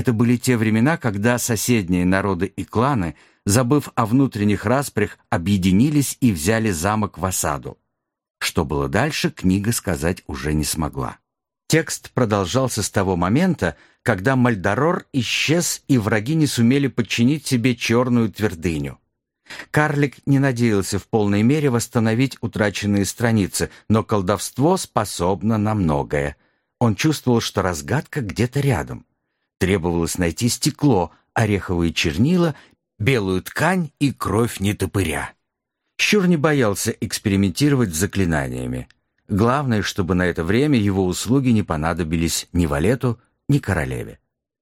Это были те времена, когда соседние народы и кланы, забыв о внутренних распрях, объединились и взяли замок в осаду. Что было дальше, книга сказать уже не смогла. Текст продолжался с того момента, когда Мальдорор исчез, и враги не сумели подчинить себе черную твердыню. Карлик не надеялся в полной мере восстановить утраченные страницы, но колдовство способно на многое. Он чувствовал, что разгадка где-то рядом. Требовалось найти стекло, ореховые чернила, белую ткань и кровь нетопыря. Щур не боялся экспериментировать с заклинаниями. Главное, чтобы на это время его услуги не понадобились ни Валету, ни королеве.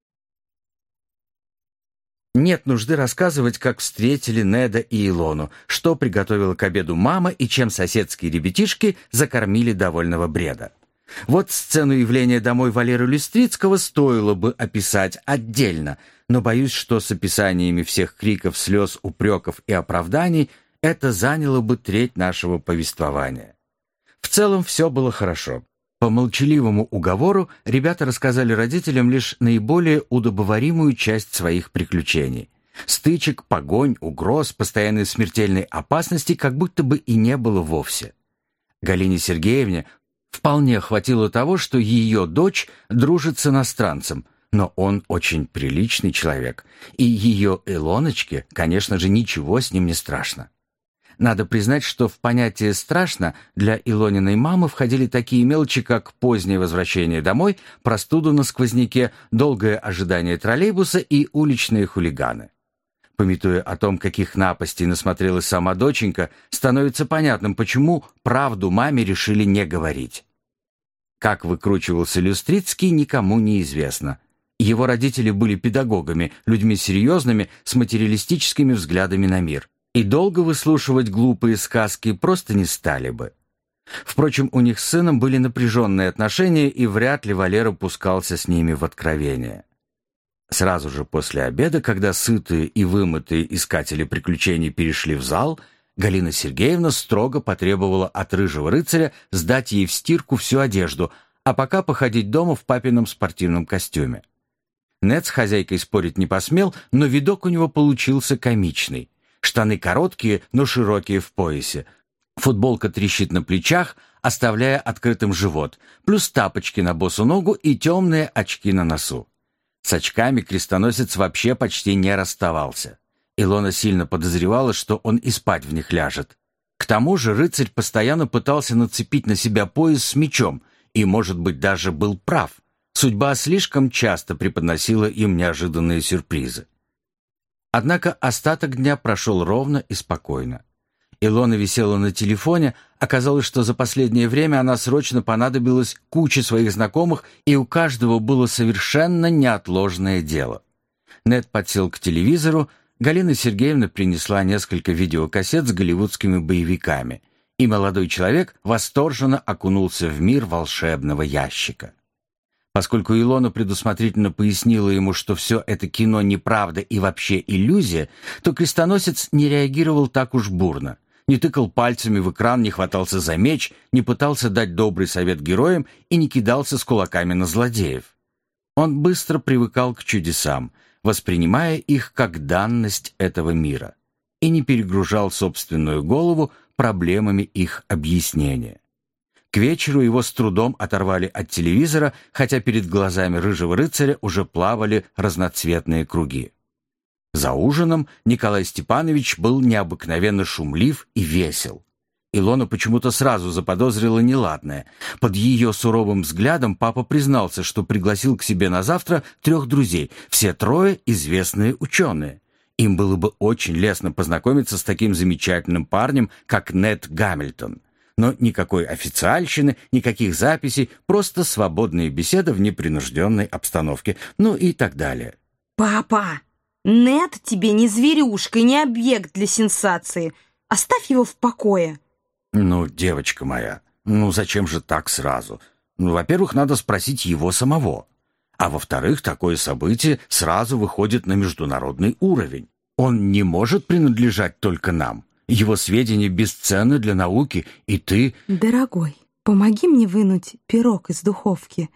Нет нужды рассказывать, как встретили Неда и Илону, что приготовила к обеду мама и чем соседские ребятишки закормили довольного бреда. Вот сцену явления домой Валеры Люстрицкого стоило бы описать отдельно, но боюсь, что с описаниями всех криков, слез, упреков и оправданий это заняло бы треть нашего повествования. В целом все было хорошо. По молчаливому уговору ребята рассказали родителям лишь наиболее удобоваримую часть своих приключений. Стычек, погонь, угроз, постоянной смертельной опасности как будто бы и не было вовсе. Галине Сергеевне вполне хватило того, что ее дочь дружит с иностранцем, но он очень приличный человек, и ее Илоночке, конечно же, ничего с ним не страшно. Надо признать, что в понятие «страшно» для Илониной мамы входили такие мелочи, как позднее возвращение домой, простуду на сквозняке, долгое ожидание троллейбуса и уличные хулиганы. Памятуя о том, каких напастей насмотрелась сама доченька, становится понятным, почему правду маме решили не говорить. Как выкручивался Люстрицкий, никому не известно. Его родители были педагогами, людьми серьезными, с материалистическими взглядами на мир. И долго выслушивать глупые сказки просто не стали бы. Впрочем, у них с сыном были напряженные отношения, и вряд ли Валера пускался с ними в откровения. Сразу же после обеда, когда сытые и вымытые искатели приключений перешли в зал, Галина Сергеевна строго потребовала от рыжего рыцаря сдать ей в стирку всю одежду, а пока походить дома в папином спортивном костюме. Нед с хозяйкой спорить не посмел, но видок у него получился комичный. Штаны короткие, но широкие в поясе. Футболка трещит на плечах, оставляя открытым живот, плюс тапочки на босу ногу и темные очки на носу. С очками крестоносец вообще почти не расставался. Илона сильно подозревала, что он и спать в них ляжет. К тому же рыцарь постоянно пытался нацепить на себя пояс с мечом и, может быть, даже был прав. Судьба слишком часто преподносила им неожиданные сюрпризы. Однако остаток дня прошел ровно и спокойно. Илона висела на телефоне, оказалось, что за последнее время она срочно понадобилась куче своих знакомых, и у каждого было совершенно неотложное дело. Нед подсел к телевизору, Галина Сергеевна принесла несколько видеокассет с голливудскими боевиками, и молодой человек восторженно окунулся в мир волшебного ящика. Поскольку Илона предусмотрительно пояснила ему, что все это кино неправда и вообще иллюзия, то крестоносец не реагировал так уж бурно, не тыкал пальцами в экран, не хватался за меч, не пытался дать добрый совет героям и не кидался с кулаками на злодеев. Он быстро привыкал к чудесам, воспринимая их как данность этого мира, и не перегружал собственную голову проблемами их объяснения. К вечеру его с трудом оторвали от телевизора, хотя перед глазами рыжего рыцаря уже плавали разноцветные круги. За ужином Николай Степанович был необыкновенно шумлив и весел. Илона почему-то сразу заподозрила неладное. Под ее суровым взглядом папа признался, что пригласил к себе на завтра 3 друзей, все 3 известные ученые. Им было бы очень лестно познакомиться с таким замечательным парнем, как Нед Гамильтон. Но никакой официальщины, никаких записей, просто свободная беседа в непринужденной обстановке, ну и так далее. «Папа, Нед тебе не зверюшка и не объект для сенсации. Оставь его в покое». «Ну, девочка моя, зачем же так сразу? Во-первых, надо спросить его самого. А во-вторых, такое событие сразу выходит на международный уровень. Он не может принадлежать только нам. Его сведения бесценны для науки, и ты...» «Дорогой, помоги мне вынуть пирог из духовки.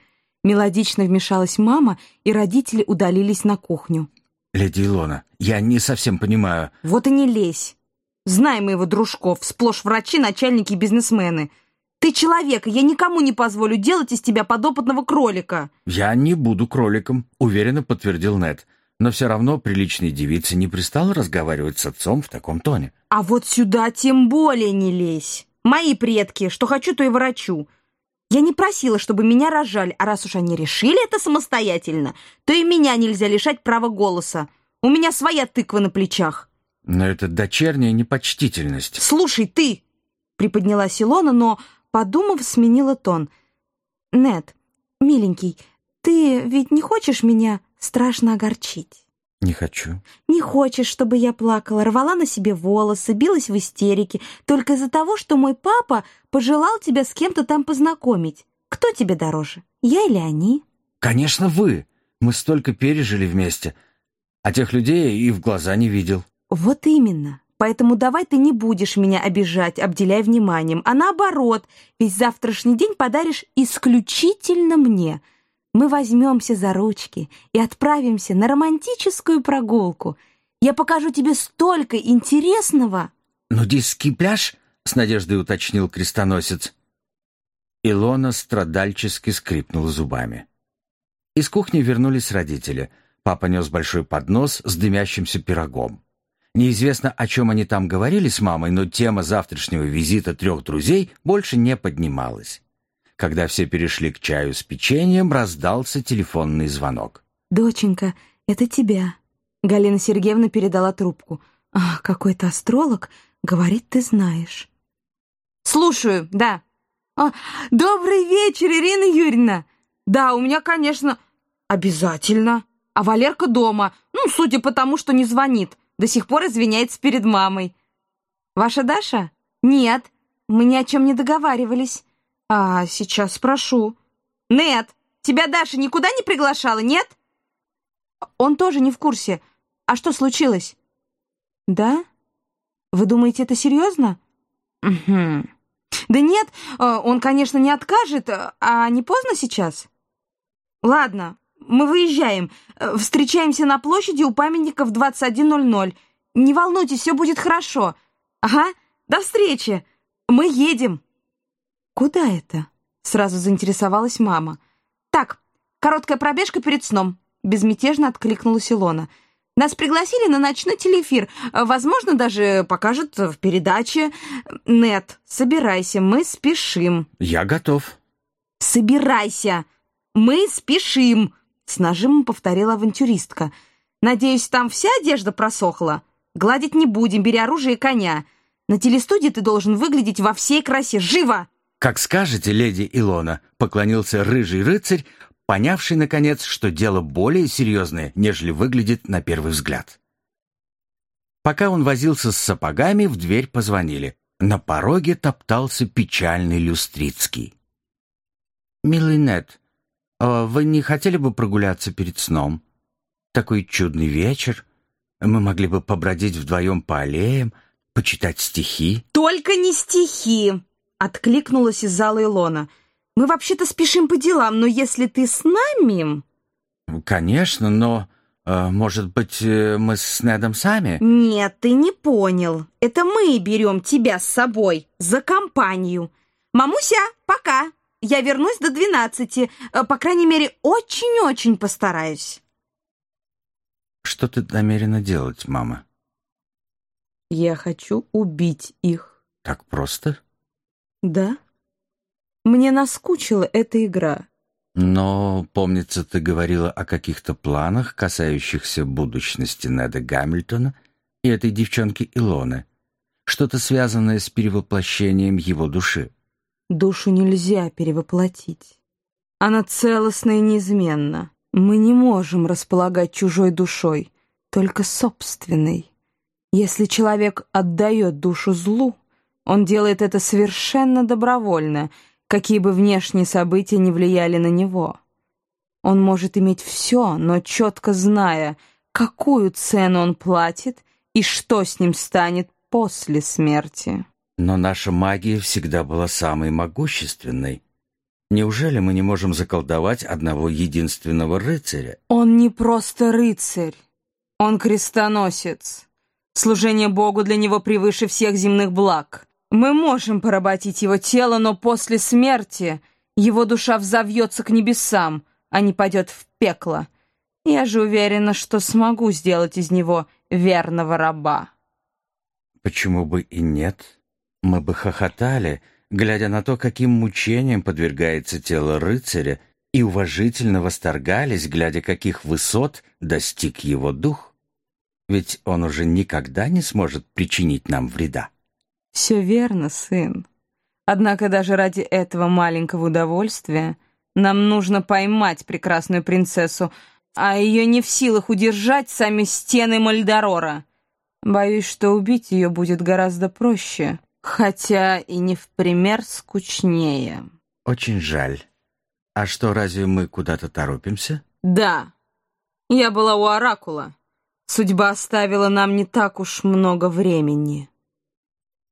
Мелодично вмешалась мама, и родители удалились на кухню. «Леди Илона, я не совсем понимаю». «Вот и не лезь. Знаем мы его дружков, сплошь врачи, начальники и бизнесмены. Ты человек, и я никому не позволю делать из тебя подопытного кролика». «Я не буду кроликом», — уверенно подтвердил Нед. Но все равно приличной девице не пристало разговаривать с отцом в таком тоне. «А вот сюда тем более не лезь. Мои предки, что хочу, то и ворочу. Я не просила, чтобы меня рожали, а раз уж они решили это самостоятельно, то и меня нельзя лишать права голоса. У меня своя тыква на плечах». «Но это дочерняя непочтительность». «Слушай, ты!» — приподнялась Илона, но, подумав, сменила тон. «Нед, миленький, ты ведь не хочешь меня страшно огорчить?» «Не хочу». «Не хочешь, чтобы я плакала, рвала на себе волосы, билась в истерике, только из-за того, что мой папа пожелал тебя с кем-то там познакомить. Кто тебе дороже, я или они?» «Конечно, вы. Мы столько пережили вместе. А тех людей и в глаза не видел». «Вот именно. Поэтому давай ты не будешь меня обижать, обделяя вниманием, а наоборот, весь завтрашний день подаришь исключительно мне. Мы возьмемся за ручки и отправимся на романтическую прогулку. Я покажу тебе столько интересного». «Нудистский пляж?» — с надеждой уточнил крестоносец. Илона страдальчески скрипнула зубами. Из кухни вернулись родители. Папа нес большой поднос с дымящимся пирогом. Неизвестно, о чем они там говорили с мамой, но тема завтрашнего визита 3 друзей больше не поднималась. Когда все перешли к чаю с печеньем, раздался телефонный звонок. «Доченька, это тебя». Галина Сергеевна передала трубку. «Ах, какой-то астролог. Говорит, ты знаешь». «Слушаю, да». «Добрый вечер, Ирина Юрьевна». «Да, у меня, конечно, обязательно. А Валерка дома. Судя по тому, что не звонит. До сих пор извиняется перед мамой». «Ваша Даша?» «Нет, мы ни о чем не договаривались». «А, сейчас спрошу». «Нет, тебя Даша никуда не приглашала, нет?» «Он тоже не в курсе. А что случилось?» «Да? Вы думаете, это серьезно?» «Угу. Да нет, он, конечно, не откажет. А не поздно сейчас?» «Ладно, мы выезжаем. Встречаемся на площади у памятника в 21:00. Не волнуйтесь, все будет хорошо. Ага, до встречи. Мы едем». «Куда это?» — сразу заинтересовалась мама. «Так, короткая пробежка перед сном», — безмятежно откликнулась Илона. «Нас пригласили на ночной телеэфир. Возможно, даже покажут в передаче. Нед, собирайся, мы спешим». «Я готов». «Собирайся, мы спешим», — с нажимом повторила авантюристка. «Надеюсь, там вся одежда просохла? Гладить не будем, бери оружие и коня. На телестудии ты должен выглядеть во всей красе. Живо!» «Как скажете, леди Илона», — поклонился рыжий рыцарь, понявший, наконец, что дело более серьезное, нежели выглядит на первый взгляд. Пока он возился с сапогами, в дверь позвонили. На пороге топтался печальный Люстрицкий. «Милый Нед, вы не хотели бы прогуляться перед сном? Такой чудный вечер. Мы могли бы побродить вдвоем по аллеям, почитать стихи». «Только не стихи!» — откликнулась из зала Илона. «Мы вообще-то спешим по делам, но если ты с нами...» «Конечно, но, может быть, мы с Недом сами?» «Нет, ты не понял. Это мы берем тебя с собой за компанию. Мамуся, пока. Я вернусь до 12. По крайней мере, очень-очень постараюсь». «Что ты намерена делать, мама?» «Я хочу убить их». «Так просто?» «Да. Мне наскучила эта игра». «Но, помнится, ты говорила о каких-то планах, касающихся будущности Неда Гамильтона и этой девчонки Илоны. Что-то связанное с перевоплощением его души». «Душу нельзя перевоплотить. Она целостна и неизменна. Мы не можем располагать чужой душой, только собственной. Если человек отдает душу злу, он делает это совершенно добровольно, какие бы внешние события не влияли на него. Он может иметь все, но четко зная, какую цену он платит и что с ним станет после смерти». «Но наша магия всегда была самой могущественной». Неужели мы не можем заколдовать одного единственного рыцаря? Он не просто рыцарь, он крестоносец. Служение Богу для него превыше всех земных благ. Мы можем поработить его тело, но после смерти его душа взовьется к небесам, а не пойдет в пекло. Я же уверена, что смогу сделать из него верного раба. Почему бы и нет? Мы бы хохотали, глядя на то, каким мучениям подвергается тело рыцаря, и уважительно восторгались, глядя, каких высот достиг его дух. Ведь он уже никогда не сможет причинить нам вреда. Все верно, сын. Однако даже ради этого маленького удовольствия нам нужно поймать прекрасную принцессу, а ее не в силах удержать сами стены Мальдорора. Боюсь, что убить ее будет гораздо проще, хотя и не в пример скучнее. Очень жаль. А что, разве мы куда-то торопимся? Да, я была у Оракула. Судьба оставила нам не так уж много времени.